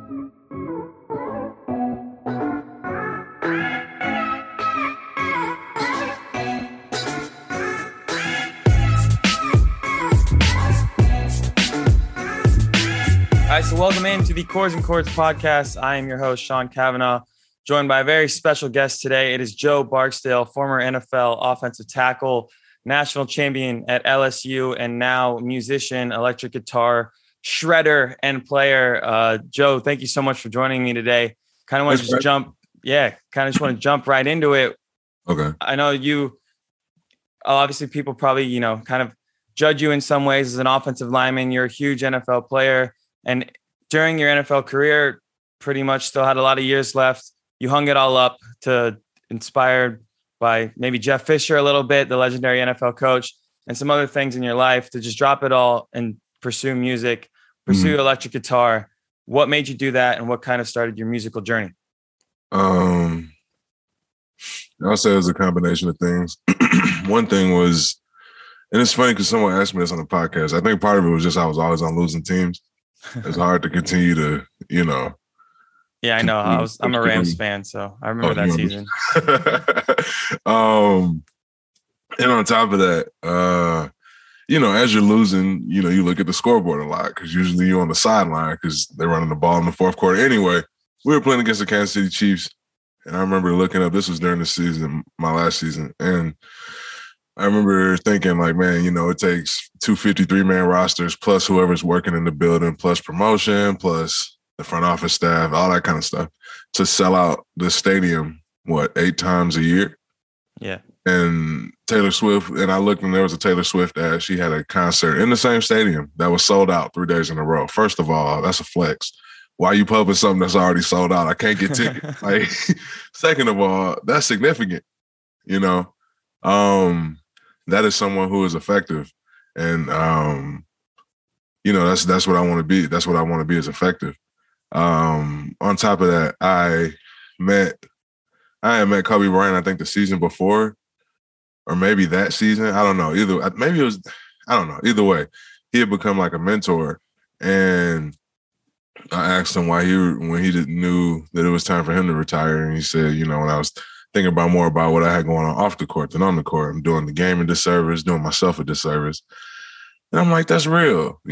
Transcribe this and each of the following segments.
All right, so welcome into the Cores and Chords podcast. I am your host, Sean Kavanaugh, joined by a very special guest today. It is Joe Barksdale, former NFL offensive tackle, national champion at LSU, and now musician, electric guitar, shredder, and player. Joe, thank you so much for joining me today. Kind of want to just jump right into it. Okay. I know you, obviously people probably, kind of judge you in some ways as an offensive lineman. You're a huge NFL player. And during your NFL career, pretty much still had a lot of years left. You hung it all up to inspired by maybe Jeff Fisher a little bit, the legendary NFL coach, and some other things in your life to just drop it all and pursue music, pursue electric guitar. What made you do that, and what kind of started your musical journey? I'll say it was a combination of things. One thing was, and it's funny because someone asked me this on the podcast, I think part of it was just I was always on losing teams. It's hard to continue to, Yeah, I know. I'm a Rams fan, so I remember that season. And on top of that, as you're losing, you look at the scoreboard a lot because usually you're on the sideline because they're running the ball in the fourth quarter. Anyway, we were playing against the Kansas City Chiefs, and I remember looking up. This was during the season, my last season, and I remember thinking, like, man, it takes 2 53-man rosters plus whoever's working in the building, plus promotion, plus the front office staff, all that kind of stuff to sell out the stadium, 8 times a year? Yeah. And Taylor Swift, and I looked and there was a Taylor Swift ad. She had a concert in the same stadium that was sold out 3 days in a row. First of all, that's a flex. Why are you pumping something that's already sold out? I can't get tickets. Second of all, that's significant, that is someone who is effective. And, that's what I want to be. That's what I want to be, is effective. On top of that, I had met Kobe Bryant, I think the season before, or maybe that season. I don't know. Either way, he had become like a mentor. And I asked him why when he knew that it was time for him to retire. And he said, when I was thinking more about what I had going on off the court than on the court, I'm doing the game a disservice, doing myself a disservice. And I'm like, that's real,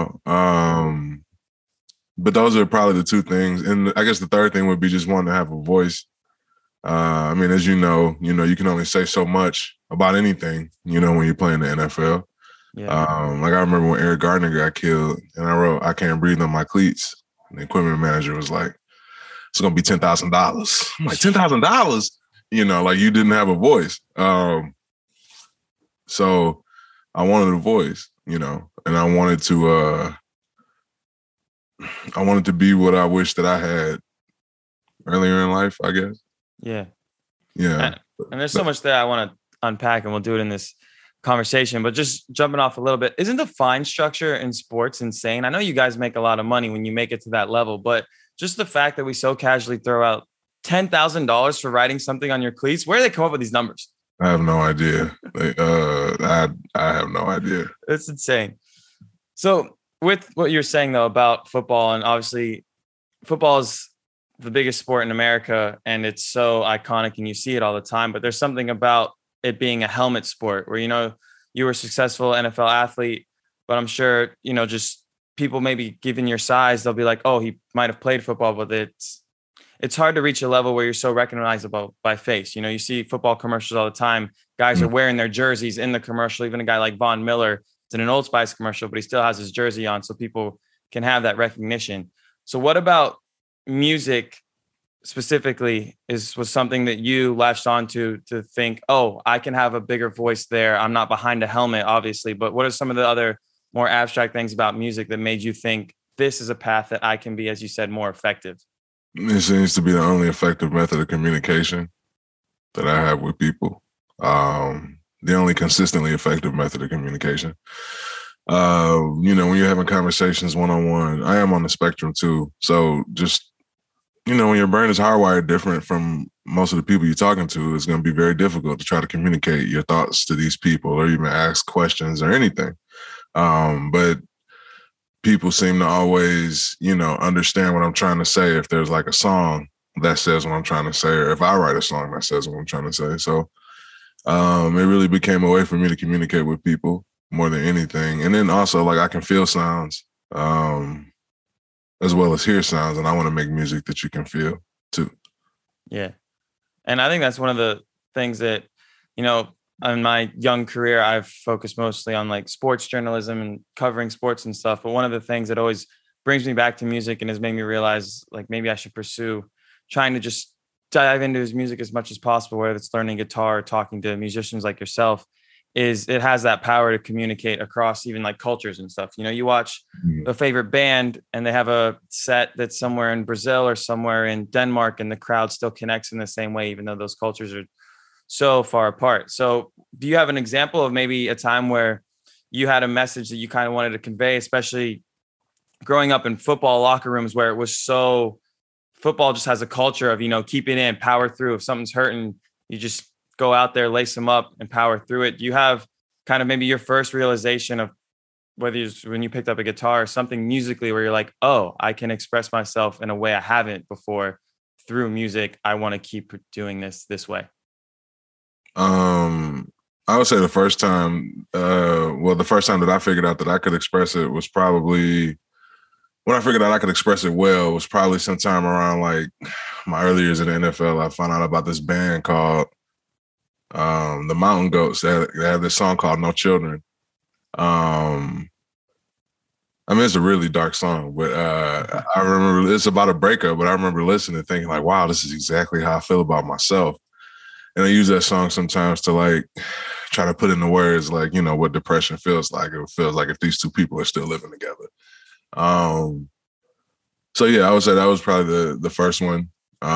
But those are probably the two things. And I guess the third thing would be just wanting to have a voice. As you know, you can only say so much about anything, when you're playing the NFL. Yeah. I remember when Eric Gardner got killed and I wrote, "I can't breathe on my cleats." And the equipment manager was like, "It's going to be $10,000. I'm like, $10,000? You didn't have a voice. So I wanted a voice, and I wanted to be what I wish that I had earlier in life, I guess. Yeah. Yeah. And there's so much that I want to unpack, and we'll do it in this conversation, but just jumping off a little bit, isn't the fine structure in sports insane? I know you guys make a lot of money when you make it to that level, but just the fact that we so casually throw out $10,000 for writing something on your cleats, where do they come up with these numbers? I have no idea. I have no idea. It's insane. So with what you're saying though about football, and obviously football is the biggest sport in America and it's so iconic and you see it all the time, but there's something about it being a helmet sport where, you were a successful NFL athlete, but I'm sure, just people maybe given your size, they'll be like, oh, he might've played football, but it's hard to reach a level where you're so recognizable by face. You see football commercials all the time. Guys are wearing their jerseys in the commercial. Even a guy like Von Miller, it's in an Old Spice commercial, but he still has his jersey on so people can have that recognition. So what about music specifically was something that you latched onto to think, oh, I can have a bigger voice there. I'm not behind a helmet, obviously, but what are some of the other more abstract things about music that made you think this is a path that I can be, as you said, more effective? It seems to be the only effective method of communication that I have with people. The only consistently effective method of communication. When you're having conversations one-on-one, I am on the spectrum too. So just, when your brain is hardwired different from most of the people you're talking to, it's going to be very difficult to try to communicate your thoughts to these people or even ask questions or anything. But people seem to always, understand what I'm trying to say if there's like a song that says what I'm trying to say, or if I write a song that says what I'm trying to say. So it really became a way for me to communicate with people more than anything. And then also, like, I can feel sounds as well as hear sounds, and I want to make music that you can feel too. Yeah. And I think that's one of the things that, in my young career, I've focused mostly on like sports journalism and covering sports and stuff. But one of the things that always brings me back to music and has made me realize like maybe I should pursue trying to just dive into his music as much as possible, whether it's learning guitar or talking to musicians like yourself, is it has that power to communicate across even like cultures and stuff. You watch a favorite band and they have a set that's somewhere in Brazil or somewhere in Denmark, and the crowd still connects in the same way, even though those cultures are so far apart. So do you have an example of maybe a time where you had a message that you kind of wanted to convey, especially growing up in football locker rooms where it was so, football just has a culture of, keep it in, power through. If something's hurting, you just go out there, lace them up and power through it. Do you have kind of maybe your first realization of whether it's when you picked up a guitar or something musically where you're like, oh, I can express myself in a way I haven't before through music. I want to keep doing this way. I would say the first time that I figured out that I could express it was probably when I figured out I could express it well was probably sometime around like my early years in the NFL. I found out about this band called the Mountain Goats. They have this song called No Children. It's a really dark song, but I remember it's about a breakup, but I remember listening and thinking like, wow, this is exactly how I feel about myself. And I use that song sometimes to like try to put into words like, what depression feels like. It feels like if these two people are still living together. So yeah, I would say that was probably the first one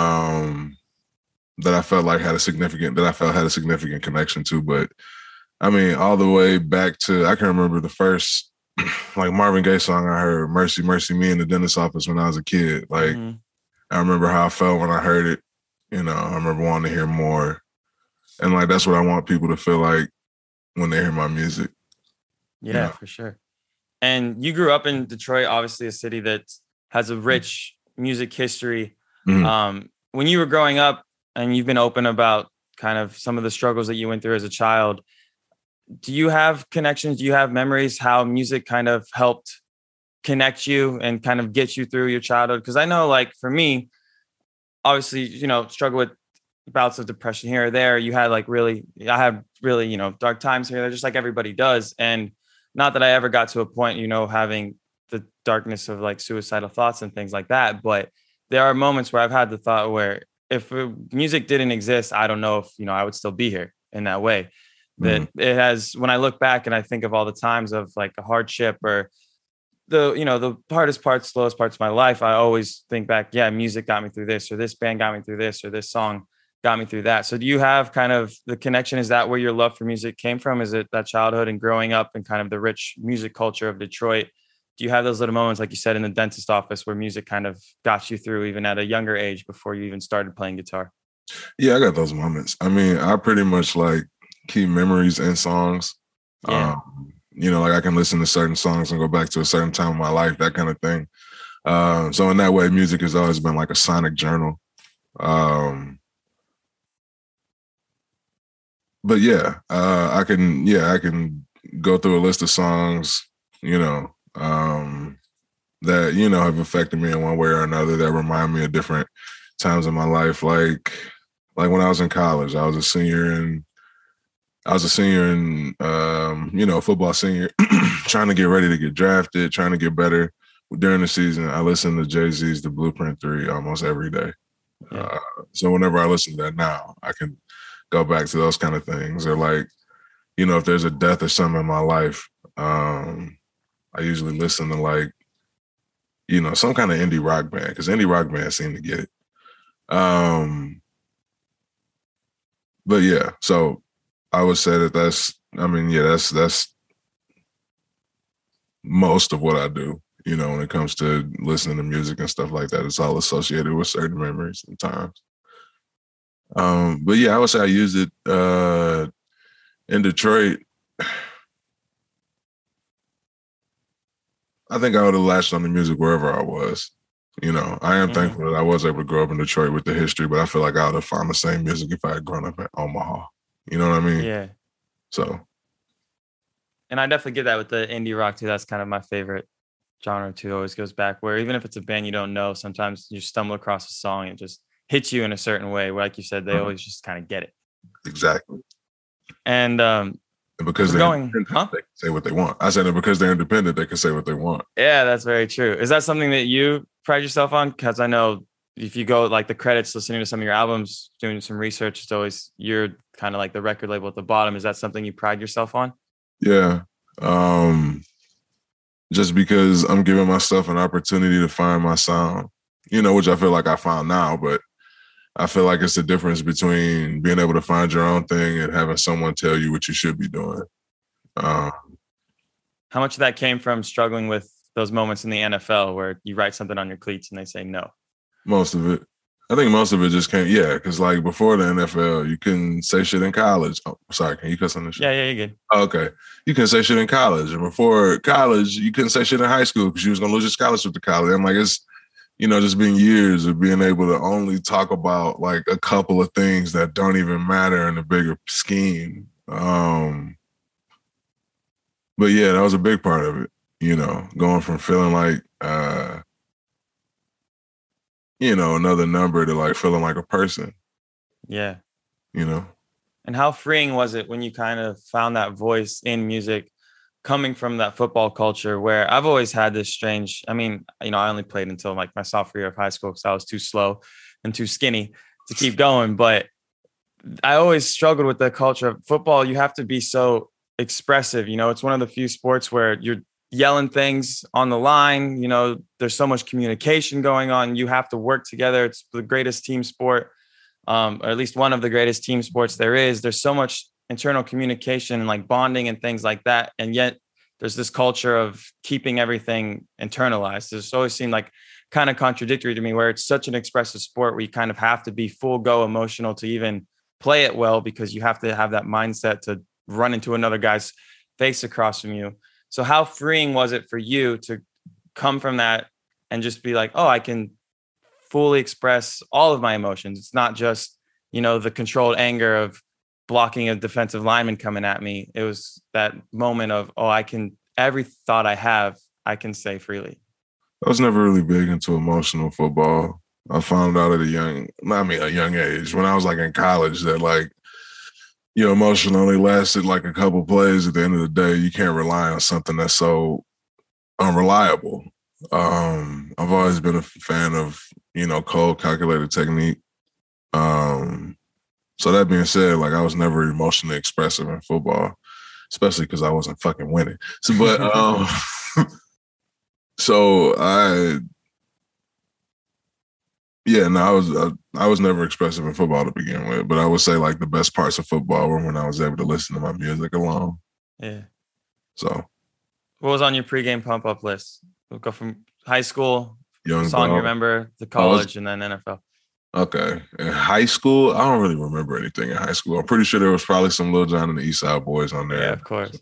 that I felt like had a significant connection to. But I mean, all the way back to, I can remember the first like Marvin Gaye song I heard, Mercy, Mercy Me, in the dentist's office when I was a kid. Like, I remember how I felt when I heard it. I remember wanting to hear more. And like, that's what I want people to feel like when they hear my music. Yeah, for sure. And you grew up in Detroit, obviously a city that has a rich music history. Mm-hmm. When you were growing up and you've been open about kind of some of the struggles that you went through as a child, do you have connections? Do you have memories how music kind of helped connect you and kind of get you through your childhood? Because I know, like, for me, obviously, struggle with bouts of depression here or there. I had really, dark times here. They're just like everybody does. And not that I ever got to a point, having the darkness of like suicidal thoughts and things like that. But there are moments where I've had the thought where if music didn't exist, I don't know if, I would still be here in that way. That it has, when I look back and I think of all the times of like a hardship or the hardest parts, slowest parts of my life, I always think back, yeah, music got me through this, or this band got me through this, or this song got me through that. So do you have kind of the connection? Is that where your love for music came from? Is it that childhood and growing up in kind of the rich music culture of Detroit? Do you have those little moments, like you said, in the dentist office where music kind of got you through even at a younger age before you even started playing guitar? Yeah, I got those moments. I mean, I pretty much like keep memories in songs. Yeah. Like I can listen to certain songs and go back to a certain time of my life, that kind of thing. So in that way, music has always been like a sonic journal. But yeah, I can go through a list of songs, that, have affected me in one way or another that remind me of different times in my life. Like when I was in college, I was a senior in, football senior, trying to get ready to get drafted, trying to get better. During the season, I listened to Jay-Z's The Blueprint 3 almost every day. Yeah. So whenever I listen to that now, I can go back to those kind of things. Or like, if there's a death or something in my life, I usually listen to like, some kind of indie rock band, because indie rock bands seem to get it. But yeah, so I would say that's most of what I do, when it comes to listening to music and stuff like that. It's all associated with certain memories and times. But yeah, I would say I used it in Detroit. I think I would have latched on to music wherever I was. You know, I am Mhm. thankful that I was able to grow up in Detroit with the history, but I feel like I would have found the same music if I had grown up in Omaha. You know what I mean? Yeah. So And I definitely get that with the indie rock too. That's kind of my favorite genre too. Always goes back where even if it's a band you don't know, sometimes you stumble across a song and it just hits you in a certain way. Like you said, they always just kind of get it. exactly. And And because we're they're going, independent, they can say what they want. I said that because they're independent, they can say what they want. Yeah, that's very true. Is that something that you pride yourself on? Because I know if you go like the credits, listening to some of your albums, doing some research, it's always you're kind of like the record label at the bottom. Is that something you pride yourself on? Yeah. Just because I'm giving myself an opportunity to find my sound, you know, which I feel like I found now, but I feel like it's the difference between being able to find your own thing and having someone tell you what you should be doing. How much of that came from struggling with those moments in the NFL where you write something on your cleats and they say no? Most of it. I think most of it just came, yeah, because like before the NFL, you couldn't say shit in college. Oh, sorry, can you cuss on this shit? Yeah, you're good. Oh, okay. You couldn't say shit in college. And before college, you couldn't say shit in high school because you was going to lose your scholarship to college. And like, it's, you know, just been years of being able to only talk about like a couple of things that don't even matter in the bigger scheme. But yeah, that was a big part of it, you know, going from feeling like, you know, another number to like feeling like a person. Yeah. You know? And how freeing was it when you kind of found that voice in music coming from that football culture where I've always had this strange, I mean, you know, I only played until like my sophomore year of high school because I was too slow and too skinny to keep going. But I always struggled with the culture of football. You have to be so expressive. You know, it's one of the few sports where you're yelling things on the line. You know, there's so much communication going on. You have to work together. It's the greatest team sport, or at least one of the greatest team sports there is. There's so much internal communication and like bonding and things like that. And yet there's this culture of keeping everything internalized. It's always seemed like kind of contradictory to me where it's such an expressive sport where you kind of have to be full go emotional to even play it well, because you have to have that mindset to run into another guy's face across from you. So how freeing was it for you to come from that and just be like, oh, I can fully express all of my emotions. It's not just, you know, the controlled anger of blocking a defensive lineman coming at me. It was that moment of, oh, I can, every thought I have, I can say freely. I was never really big into emotional football. I found out at a young age when I was like in college that like, your emotion only lasted like a couple plays. At the end of the day, you can't rely on something that's so unreliable. I've always been a fan of, you know, cold, calculated technique. So that being said, like I was never emotionally expressive in football, especially because I wasn't fucking winning. So, but so I was never expressive in football to begin with, but I would say like the best parts of football were when I was able to listen to my music alone. Yeah. So, what was on your pregame pump up list? We'll go from high school, Young song Dolph. you remember, the college, and then NFL. Okay. In high school, I don't really remember anything in high school. I'm pretty sure there was probably some Lil Jon and the East Side Boys on there. Yeah, of course.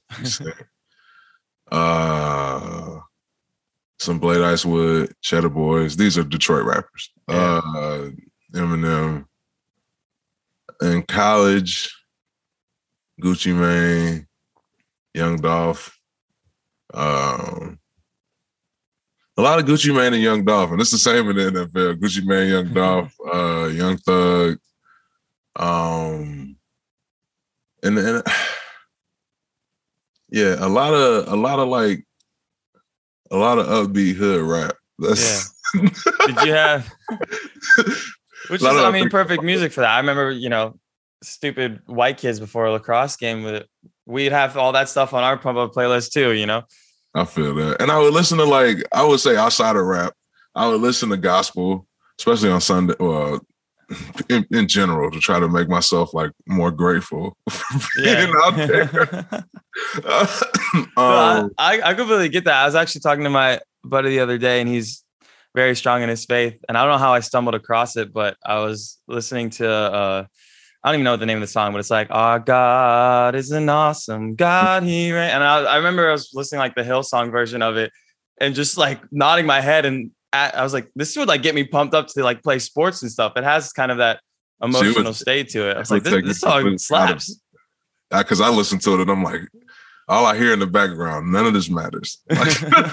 Some Blade Icewood, Cheddar Boys. These are Detroit rappers. Yeah. Eminem. In college, Gucci Mane, Young Dolph. A lot of Gucci Mane and Young Dolph, and it's the same in the NFL. Gucci Mane, Young Dolph, Young Thug, and yeah, a lot of upbeat hood rap. That's yeah. Did you have? Which is, I mean, perfect music for that. I remember, you know, stupid white kids before a lacrosse game. We'd have all that stuff on our pump up playlist too, you know. I feel that. And I would listen to like, I would say outside of rap, I would listen to gospel, especially on Sunday, in general, to try to make myself like more grateful for being out there. I completely get that. I was actually talking to my buddy the other day and he's very strong in his faith. And I don't know how I stumbled across it, but I was listening to, I don't even know what the name of the song, but it's like, our God is an awesome God. And I remember I was listening like the Hillsong version of it. and just like nodding my head. And I was like, this would like get me pumped up to like play sports and stuff. It has kind of that emotional state to it. I was like, this song slaps. Because I listened to it and I'm like, all I hear in the background, none of this matters. Like,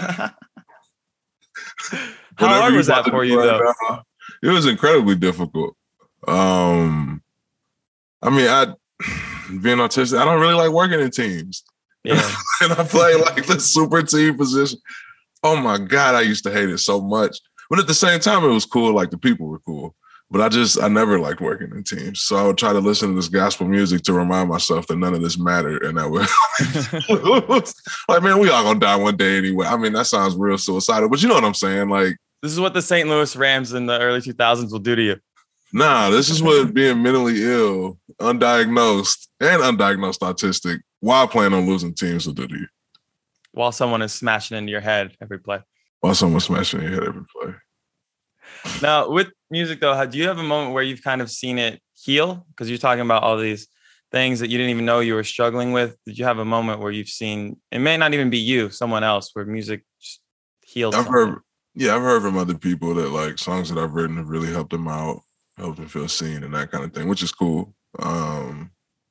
how hard was that for you though? Now, it was incredibly difficult. I mean, being autistic, I don't really like working in teams. Yeah. And I play like the super team position. Oh my God, I used to hate it so much. But at the same time, it was cool. Like the people were cool. But I never liked working in teams. So I would try to listen to this gospel music to remind myself that none of this mattered. And that would like, man, we all gonna die one day anyway. I mean, that sounds real suicidal, but you know what I'm saying? Like, this is what the St. Louis Rams in the early 2000s will do to you. Nah, this is what being mentally ill, undiagnosed, and undiagnosed autistic while playing on losing teams will do to you. While someone is smashing into your head every play. While someone's smashing your head every play. Now, with music, though, do you have a moment where you've kind of seen it heal? Because you're talking about all these things that you didn't even know you were struggling with. Did you have a moment where you've seen, it may not even be you, someone else, where music just healed? I've heard from other people that like songs that I've written have really helped them out, helped them feel seen and that kind of thing, which is cool. But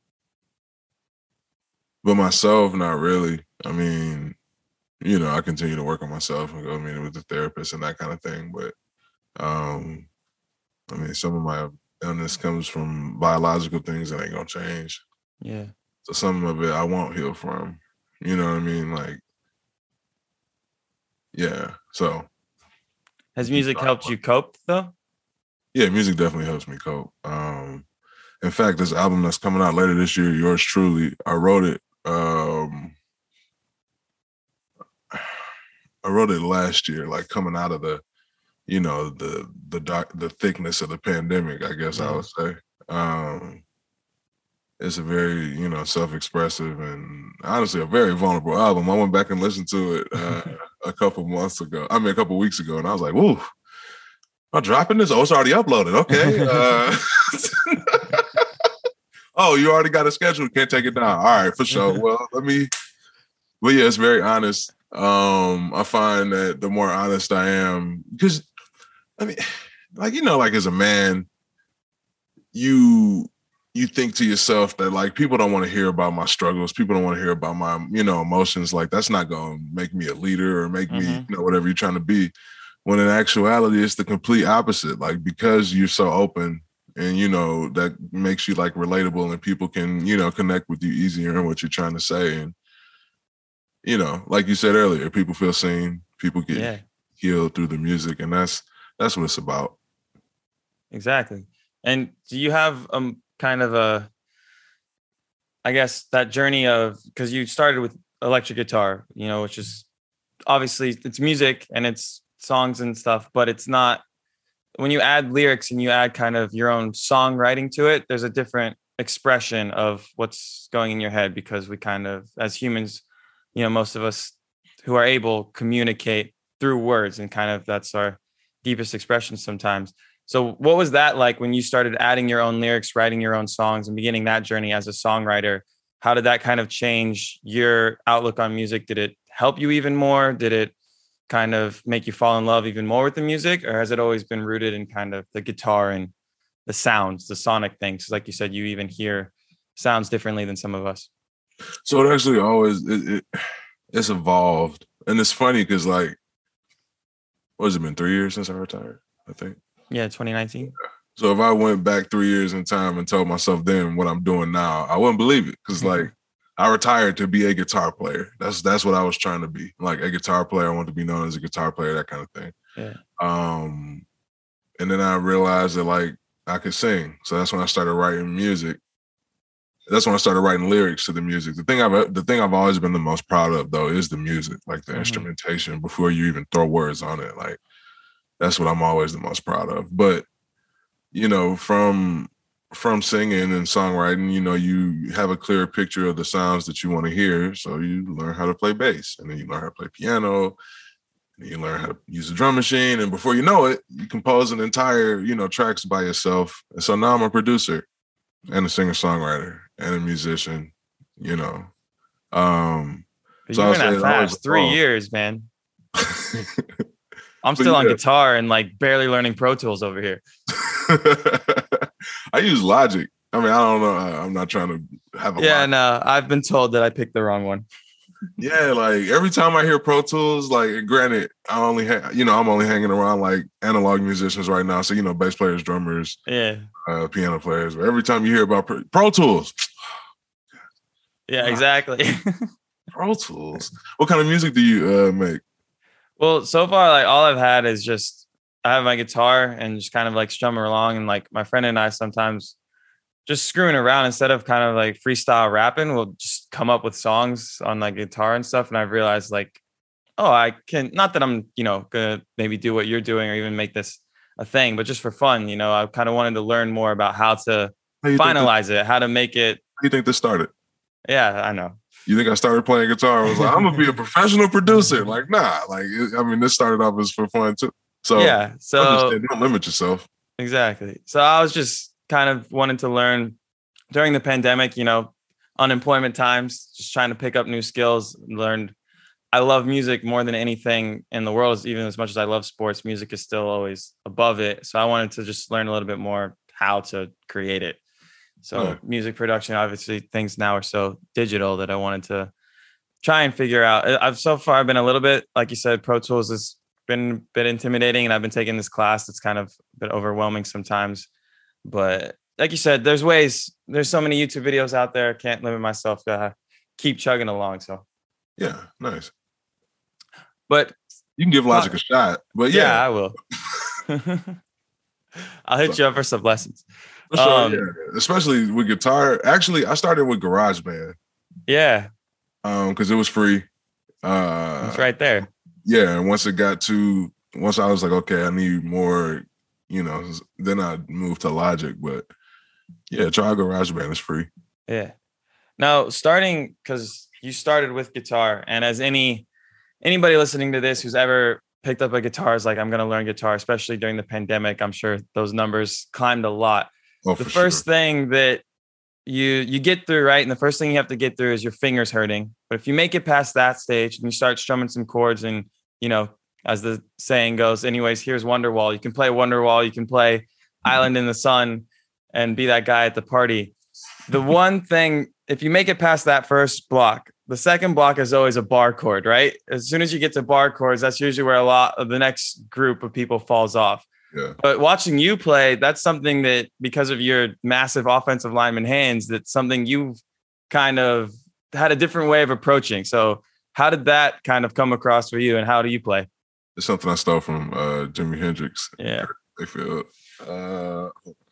myself, not really. I mean, you know, I continue to work on myself and go meet with the therapist and that kind of thing. But I mean, some of my illness comes from biological things that ain't gonna change. Yeah. So some of it I won't heal from. You know what I mean? Like, yeah. So has music helped you cope though? Yeah, music definitely helps me cope. In fact, this album that's coming out later this year, Yours Truly, I wrote it. I wrote it last year, like coming out of the, you know, the thickness of the pandemic, I guess I would say. It's a very, you know, self-expressive and honestly a very vulnerable album. I went back and listened to it a couple weeks ago, and I was like, "Woo, I'm dropping this. Oh, it's already uploaded. Okay." Oh, you already got a schedule. Can't take it down. All right, for sure. Well, but yeah, it's very honest. I find that the more honest I am, because I mean, like, you know, like as a man, you think to yourself that like people don't want to hear about my struggles. People don't want to hear about my, you know, emotions. Like that's not going to make me a leader or make me, you know, whatever you're trying to be. When in actuality, it's the complete opposite. Like because you're so open and, you know, that makes you like relatable and people can, you know, connect with you easier in what you're trying to say. And, you know, like you said earlier, people feel seen, people get healed through the music. And that's what it's about. Exactly. And do you have kind of I guess that journey of, because you started with electric guitar, you know, which is obviously it's music and it's songs and stuff, but it's not, when you add lyrics and you add kind of your own songwriting to it, there's a different expression of what's going in your head, because we kind of, as humans, you know, most of us who are able communicate through words, and kind of that's our deepest expression sometimes. So what was that like when you started adding your own lyrics, writing your own songs, and beginning that journey as a songwriter? How did that kind of change your outlook on music? Did it help you even more? Did it kind of make you fall in love even more with the music? Or has it always been rooted in kind of the guitar and the sounds, the sonic things? Like you said, you even hear sounds differently than some of us. So it actually always, it's evolved. And it's funny because like, what has it been, 3 years since I retired, I think? Yeah, 2019. So if I went back 3 years in time and told myself then what I'm doing now, I wouldn't believe it. Because like I retired to be a guitar player. That's what I was trying to be. Like a guitar player. I want to be known as a guitar player, that kind of thing. Yeah. And then I realized that like I could sing. So that's when I started writing music. That's when I started writing lyrics to the music. The thing I've always been the most proud of though is the music, like the instrumentation before you even throw words on it. Like that's what I'm always the most proud of. But you know, from singing and songwriting, you know, you have a clearer picture of the sounds that you want to hear. So you learn how to play bass, and then you learn how to play piano, and you learn how to use a drum machine. And before you know it, you compose an entire, you know, tracks by yourself. And so now I'm a producer and a singer-songwriter and a musician, you know. So you've been that fast, 3 years, man. I'm still on guitar and like barely learning Pro Tools over here. I use Logic. I mean, I don't know. I'm not trying to have a Logic. No, I've been told that I picked the wrong one. Yeah, like every time I hear Pro Tools, like granted, I'm only hanging around like analog musicians right now. So, bass players, drummers, piano players. But every time you hear about Pro Tools. Yeah, exactly. Pro Tools. What kind of music do you make? Well, so far, like all I've had is just I have my guitar and just kind of like strumming along, and like my friend and I sometimes just screwing around instead of kind of like freestyle rapping. We'll just come up with songs on like guitar and stuff. And I've realized like, oh, I can, not that I'm, gonna maybe do what you're doing or even make this a thing, but just for fun, I kind of wanted to learn more about how to finalize it, how to make it. How do you think this started? Yeah, I know. You think I started playing guitar? I was like, I'm gonna be a professional producer. Like, nah. Like, this started off as for fun too. So yeah. So don't limit yourself. Exactly. So I was just kind of wanting to learn during the pandemic. Unemployment times, just trying to pick up new skills. Learned. I love music more than anything in the world. Even as much as I love sports, music is still always above it. So I wanted to just learn a little bit more how to create it. So music production, obviously things now are so digital that I wanted to try and figure out. I've been a little bit, like you said, Pro Tools has been a bit intimidating, and I've been taking this class. It's kind of a bit overwhelming sometimes, but like you said, there's so many YouTube videos out there. I can't limit myself to keep chugging along. So yeah, nice. But you can give Logic a shot, but yeah, I will. I'll hit you up for some lessons. Sure, yeah. Especially with guitar. Actually, I started with GarageBand. Yeah. Because it was free. It's right there. Yeah, and once I was like, okay, I need more, then I moved to Logic. But yeah, try GarageBand. It's free. Yeah. Now, because you started with guitar, and as anybody listening to this who's ever picked up a guitar is like, I'm going to learn guitar, especially during the pandemic. I'm sure those numbers climbed a lot. Oh, the first thing that you get through, right? And the first thing you have to get through is your fingers hurting. But if you make it past that stage and you start strumming some chords and, as the saying goes, anyways, here's Wonderwall. You can play Wonderwall. You can play Island in the Sun and be that guy at the party. The one thing, if you make it past that first block, the second block is always a bar chord, right? As soon as you get to bar chords, that's usually where a lot of the next group of people falls off. Yeah. But watching you play, that's something that, because of your massive offensive lineman hands, that's something you've kind of had a different way of approaching. So how did that kind of come across for you, and how do you play? It's something I stole from Jimi Hendrix. Yeah. Now,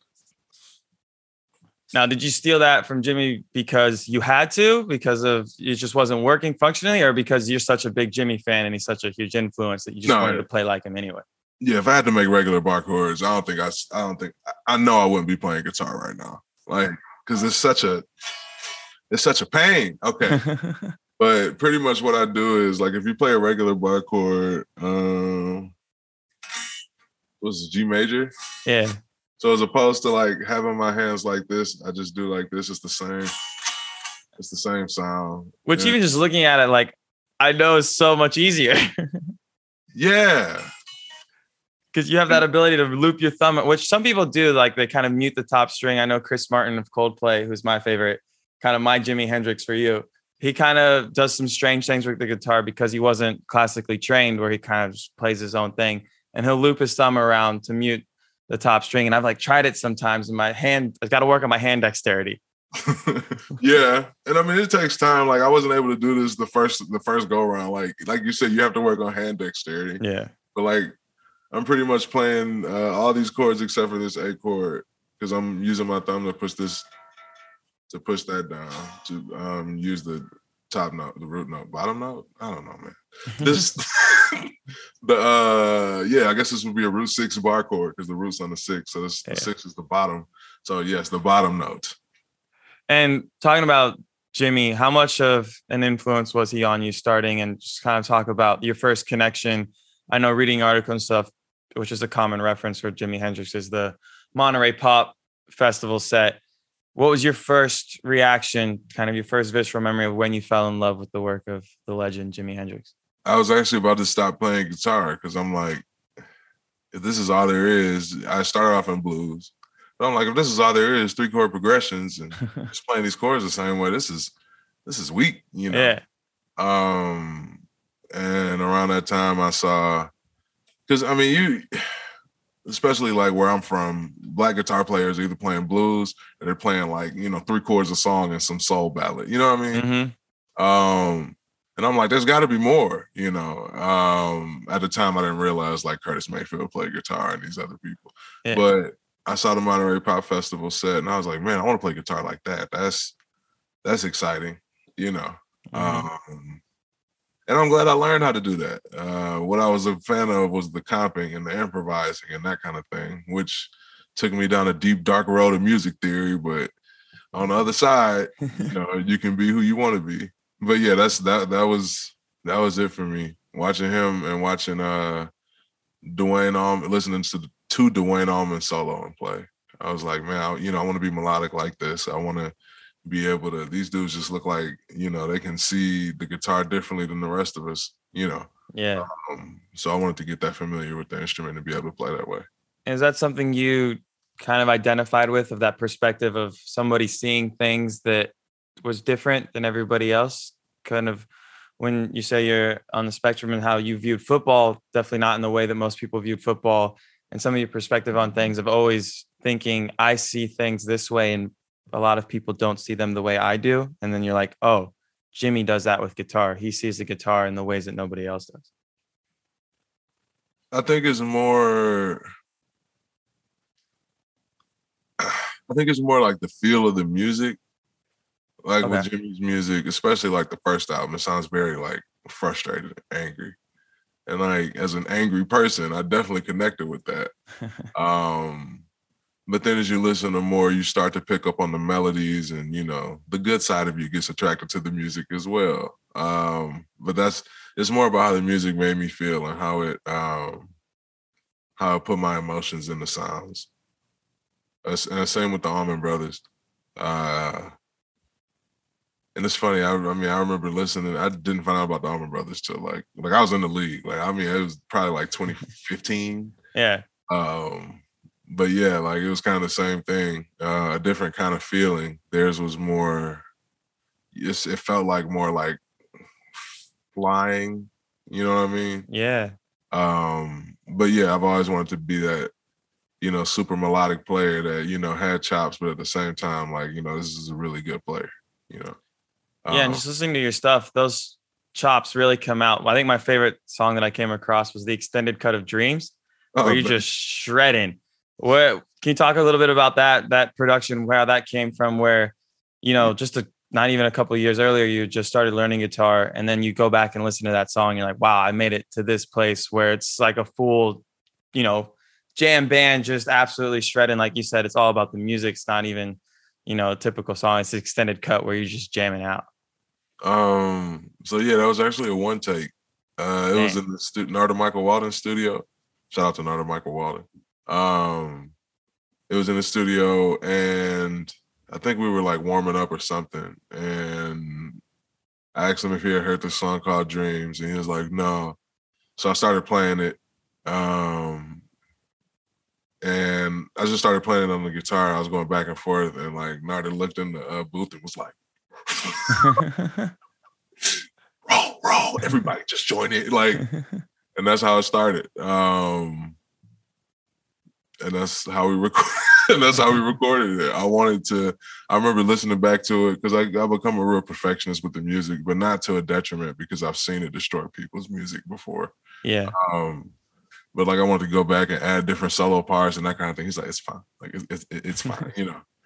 did you steal that from Jimmy because you had to, because of it just wasn't working functionally, or because you're such a big Jimmy fan and he's such a huge influence that you just wanted to play like him anyway? Yeah, if I had to make regular bar chords, I know I wouldn't be playing guitar right now. Like, because it's such a pain. Okay. But pretty much what I do is, like, if you play a regular bar chord, what's G major? Yeah. So as opposed to like having my hands like this, I just do like this. It's the same sound. Which even just looking at it, like, I know is so much easier. Yeah. Because you have that ability to loop your thumb, which some people do. Like, they kind of mute the top string. I know Chris Martin of Coldplay, who's my favorite, kind of my Jimi Hendrix for you. He kind of does some strange things with the guitar because he wasn't classically trained, where he kind of just plays his own thing, and he'll loop his thumb around to mute the top string. And I've like tried it sometimes, and I've got to work on my hand dexterity. Yeah. And I mean, it takes time. Like, I wasn't able to do this the first go around. Like you said, you have to work on hand dexterity. Yeah. But like, I'm pretty much playing all these chords except for this A chord, because I'm using my thumb to push that down, to use the top note, the root note, bottom note. I don't know, man. This I guess this would be a root 6 bar chord because the root's on the 6. So the 6 is the bottom. So yes, the bottom note. And talking about Jimmy, how much of an influence was he on you starting, and just kind of talk about your first connection? I know reading articles and stuff, which is a common reference for Jimi Hendrix, is the Monterey Pop Festival set. What was your first reaction, kind of your first visceral memory of when you fell in love with the work of the legend Jimi Hendrix? I was actually about to stop playing guitar because I'm like, if this is all there is, I started off in blues. But I'm like, if this is all there is, 3-chord progressions and just playing these chords the same way, this is weak, you know. Yeah. And around that time I saw, because I mean, you, especially like where I'm from, black guitar players are either playing blues or they're playing like, 3 chords a song and some soul ballad. You know what I mean? Mm-hmm. And I'm like, there's got to be more, you know. At the time, I didn't realize like Curtis Mayfield played guitar and these other people. Yeah. But I saw the Monterey Pop Festival set, and I was like, man, I want to play guitar like that. That's exciting, you know. Mm-hmm. And I'm glad I learned how to do that. What I was a fan of was the comping and the improvising and that kind of thing, which took me down a deep, dark road of music theory. But on the other side, you can be who you want to be. But yeah, that was it for me. Watching him and watching Duane Allman, listening to Duane Allman solo and play. I was like, man, I want to be melodic like this. I want to be able to. These dudes just look like they can see the guitar differently than the rest of us. Yeah. So I wanted to get that familiar with the instrument and be able to play that way. Is that something you kind of identified with, of that perspective of somebody seeing things that was different than everybody else? Kind of when you say you're on the spectrum and how you viewed football, definitely not in the way that most people viewed football, and some of your perspective on things of always thinking, I see things this way and a lot of people don't see them the way I do. And then you're like, oh, Jimmy does that with guitar. He sees the guitar in the ways that nobody else does. I think it's more like the feel of the music. Like with Jimmy's music, especially like the first album, it sounds very like frustrated and angry. And like as an angry person, I definitely connected with that. But then as you listen to more, you start to pick up on the melodies and, the good side of you gets attracted to the music as well. But it's more about how the music made me feel and how it put my emotions in the sounds. And the same with the Allman Brothers. And it's funny. I remember listening. I didn't find out about the Allman Brothers till like I was in the league. It was probably like 2015. Yeah. But yeah, like it was kind of the same thing. A different kind of feeling. Theirs was more. It felt like more like flying. You know what I mean? Yeah. But yeah, I've always wanted to be that, super melodic player that had chops, but at the same time, like this is a really good player. Yeah, and just listening to your stuff, those chops really come out. I think my favorite song that I came across was the extended cut of Dreams, where you're just shredding. Can you talk a little bit about that production, where that came from, where, not even a couple of years earlier, you just started learning guitar, and then you go back and listen to that song, and you're like, wow, I made it to this place where it's like a full, jam band, just absolutely shredding. Like you said, it's all about the music. It's not even, a typical song. It's an extended cut where you're just jamming out. So yeah, that was actually a one take. It was in the Narda Michael Walden studio. Shout out to Narda Michael Walden. It was in the studio, and I think we were like warming up or something. And I asked him if he had heard this song called Dreams, and he was like, no. So I started playing it. And I just started playing it on the guitar. I was going back and forth, and like Narda looked in the booth and was like, roll, everybody just join it. Like, and that's how it started. And that's how we recorded it. I remember listening back to it because I become a real perfectionist with the music, but not to a detriment, because I've seen it destroy people's music before. Yeah. But like I wanted to go back and add different solo parts and that kind of thing. He's like, it's fine. Like it's fine,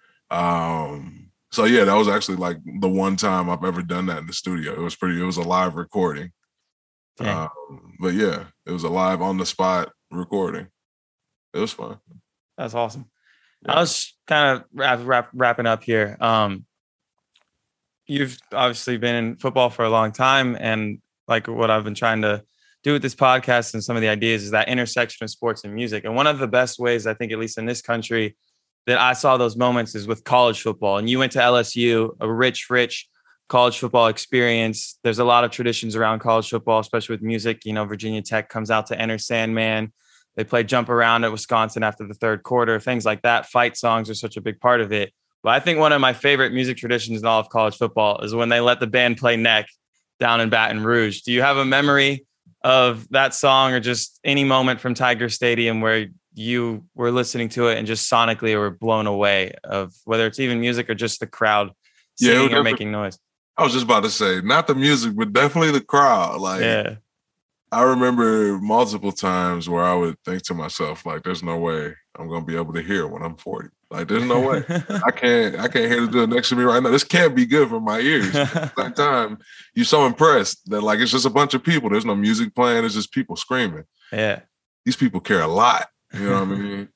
So yeah, that was actually like the one time I've ever done that in the studio. It was a live recording. But yeah, it was a live on the spot recording. It was fun. That's awesome. Yeah. I was kind of wrapping up here. You've obviously been in football for a long time, and like what I've been trying to do with this podcast and some of the ideas is that intersection of sports and music. And one of the best ways, I think, at least in this country, that I saw those moments is with college football. And you went to LSU, a rich college football experience. There's a lot of traditions around college football, especially with music. You know, Virginia Tech comes out to Enter Sandman. They play Jump Around at Wisconsin after the third quarter, things like that. Fight songs are such a big part of it. But I think one of my favorite music traditions in all of college football is when they let the band play Neck down in Baton Rouge. Do you have a memory of that song or just any moment from Tiger Stadium where you were listening to it and just sonically were blown away, of whether it's even music or just the crowd singing or making noise? I was just about to say, not the music, but definitely the crowd. Like, yeah. I remember multiple times where I would think to myself, like, there's no way I'm going to be able to hear when I'm 40. Like, there's no way. I can't hear the dude next to me right now. This can't be good for my ears. At the same time, you're so impressed that, like, it's just a bunch of people. There's no music playing. It's just people screaming. Yeah. These people care a lot. You know what I mean?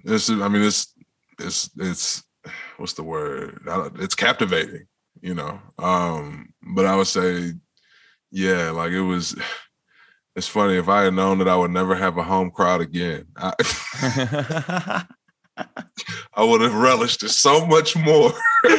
It's what's the word? It's captivating, you know? But I would say, yeah, like it's funny. If I had known that I would never have a home crowd again, I would have relished it so much more.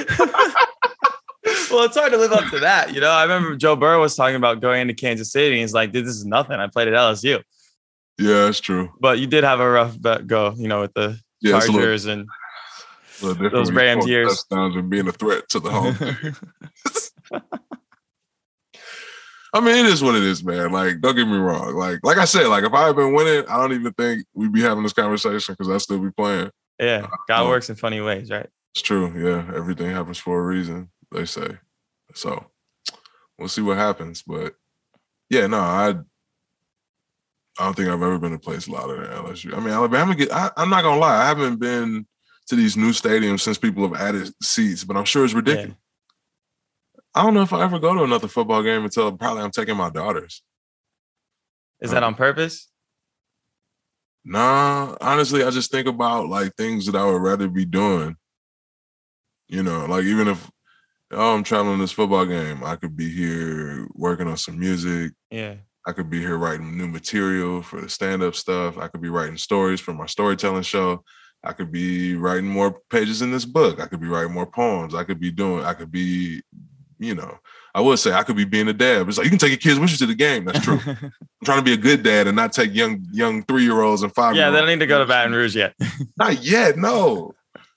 Well, it's hard to live up to that. You know, I remember Joe Burrow was talking about going into Kansas City. And he's like, dude, this is nothing. I played at LSU. Yeah, that's true. But you did have a rough go, you know, with the Chargers and those Rams years. Touchdowns and being a threat to the home. I mean, it is what it is, man. Like, don't get me wrong. Like I said, like if I had been winning, I don't even think we'd be having this conversation because I'd still be playing. Yeah, God works in funny ways, right? It's true. Yeah, everything happens for a reason, they say. So we'll see what happens. But yeah, no, I don't think I've ever been to a place louder than LSU. I mean, Alabama, I'm not going to lie. I haven't been to these new stadiums since people have added seats, but I'm sure it's ridiculous. Yeah. I don't know if I ever go to another football game until probably I'm taking my daughters. Is that on purpose? Nah, honestly, I just think about like things that I would rather be doing. You know, like even if I'm traveling this football game, I could be here working on some music. Yeah. I could be here writing new material for the stand-up stuff. I could be writing stories for my storytelling show. I could be writing more pages in this book. I could be writing more poems. I could be, you know, I would say I could be being a dad. It's like, you can take your kids with you to the game. That's true. I'm trying to be a good dad and not take young 3-year-olds and 5-year-olds. Yeah, they don't need to go to Baton Rouge yet. Not yet, no.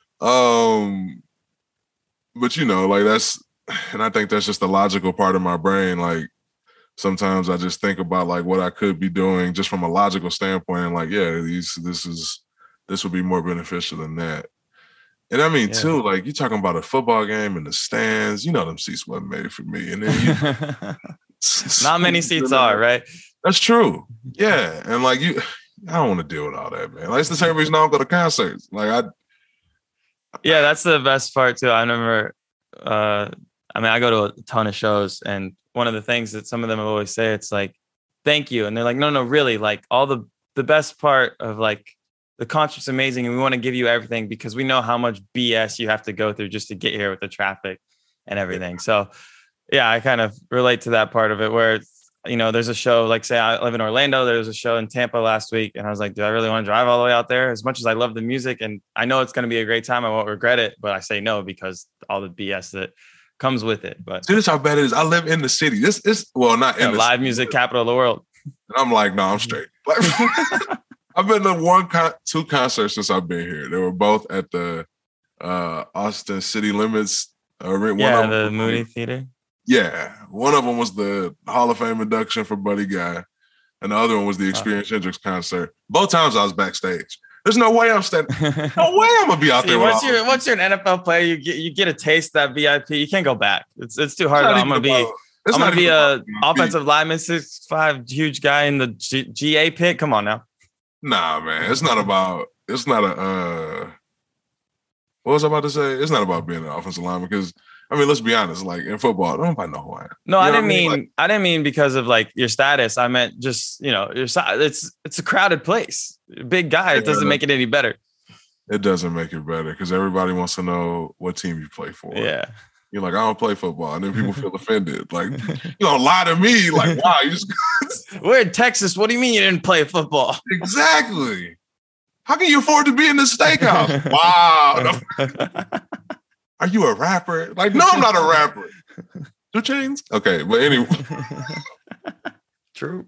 But, you know, like and I think that's just the logical part of my brain. Like, sometimes I just think about like what I could be doing just from a logical standpoint. And like, yeah, this would be more beneficial than that. And I mean, too, like you're talking about a football game in the stands, you know, them seats wasn't made for me. And then not many seats are, right? That's true. Yeah. And like I don't want to deal with all that, man. Like it's the same reason I don't go to concerts. Like yeah, that's the best part too. I remember, I go to a ton of shows, and one of the things that some of them always say, it's like, thank you. And they're like, no, really, like all the best part of like the concert's amazing, and we want to give you everything because we know how much BS you have to go through just to get here with the traffic and everything. So yeah, I kind of relate to that part of it where, you know, there's a show, like say I live in Orlando, there was a show in Tampa last week, and I was like, do I really want to drive all the way out there? As much as I love the music and I know it's going to be a great time, I won't regret it, but I say no because all the BS that comes with it. But see, this is how bad it is. I live in the city. This is not in the live city, music capital of the world. And I'm like, no, I'm straight. Like, I've been to two concerts since I've been here. They were both at the Austin City Limits. The Moody Theater. Yeah, one of them was the Hall of Fame induction for Buddy Guy, and the other one was the Experience Hendrix concert. Both times I was backstage. There's no way I'm standing. No way I'm gonna be out there. Once you're an NFL player, you get a taste of that VIP. You can't go back. It's too hard. I'm gonna be a offensive lineman, 6'5", huge guy in the GA pit. Come on now. Nah, man. What was I about to say? It's not about being an offensive lineman because, I mean, let's be honest. Like in football, nobody know who I am. No, I didn't mean because of like your status. I meant just, you know, it's a crowded place. Big guy. It doesn't make it any better. It doesn't make it better because everybody wants to know what team you play for. Yeah. You're like, I don't play football. And then people feel offended. Like, you don't lie to me. Like, wow, you just... We're in Texas. What do you mean you didn't play football? Exactly. How can you afford to be in this steakhouse? Wow. Are you a rapper? Like, no, I'm not a rapper. 2 Chainz. Okay, but anyway. True.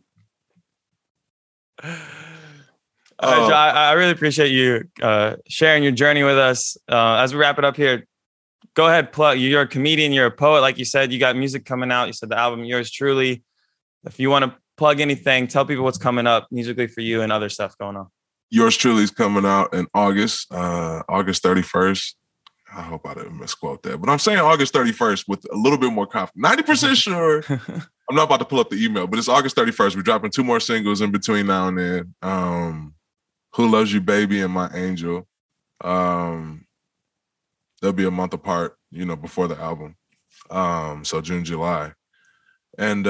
Joe, I really appreciate you sharing your journey with us. As we wrap it up here, go ahead, plug. You're a comedian, you're a poet. Like you said, you got music coming out. You said the album Yours Truly. If you want to plug anything, tell people what's coming up musically for you and other stuff going on. Yours Truly is coming out in August 31st. I hope I didn't misquote that, but I'm saying August 31st with a little bit more confidence. 90% sure. I'm not about to pull up the email, but it's August 31st. We're dropping 2 more singles in between now and then. Who Loves You, Baby, and My Angel. They'll be a month apart, before the album. So June, July. And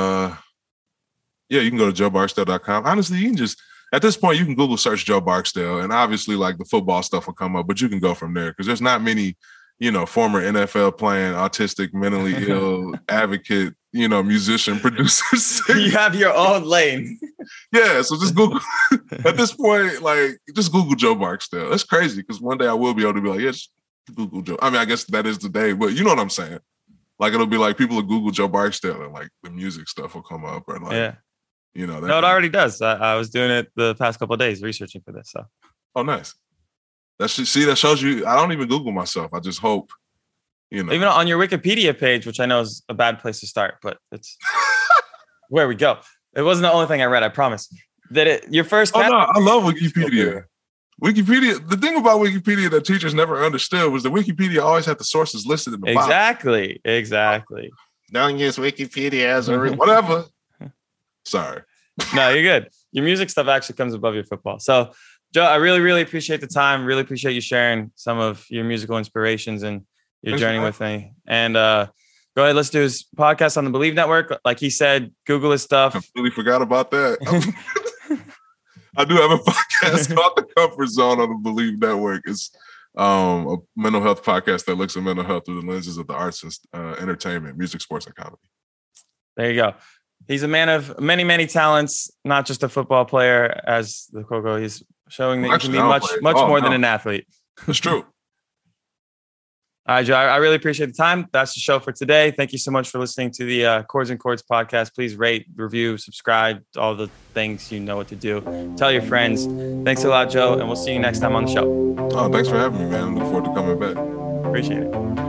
you can go to joebarksdale.com. Honestly, you can just, at this point, you can Google search Joe Barksdale, and obviously like the football stuff will come up, but you can go from there because there's not many, former NFL playing, autistic, mentally ill, advocate, musician, producers. You have your own lane. Yeah, so just Google. At this point, like, just Google Joe Barksdale. That's crazy because one day I will be able to be like, yeah, just Google Joe. I mean, I guess that is the day, but you know what I'm saying? Like, it'll be like people will Google Joe Barksdale and like the music stuff will come up or like, yeah. That no, it already does. I was doing it the past couple of days researching for this. So, oh, nice. That shows you. I don't even Google myself. I just hope, Even on your Wikipedia page, which I know is a bad place to start, but it's where we go. It wasn't the only thing I read. I promise. Your first. Oh no, I love Wikipedia. Wikipedia. The thing about Wikipedia that teachers never understood was that Wikipedia always had the sources listed in the box. Exactly. Don't use Wikipedia as a whatever. Sorry. No, you're good. Your music stuff actually comes above your football. So, Joe, I really, really appreciate the time. Really appreciate you sharing some of your musical inspirations and your journey with me. And go ahead, let's do his podcast on the Believe Network. Like he said, Google his stuff. I completely forgot about that. I do have a podcast called The Comfort Zone on the Believe Network. It's a mental health podcast that looks at mental health through the lenses of the arts and entertainment, music, sports, and comedy. There you go. He's a man of many, many talents, not just a football player, as the Coco. He's showing that you can be much more than an athlete. It's true. All right, Joe, I really appreciate the time. That's the show for today. Thank you so much for listening to the Chords and Chords podcast. Please rate, review, subscribe, all the things you know what to do. Tell your friends. Thanks a lot, Joe, and we'll see you next time on the show. Oh, thanks for having me, man. I look forward to coming back. Appreciate it.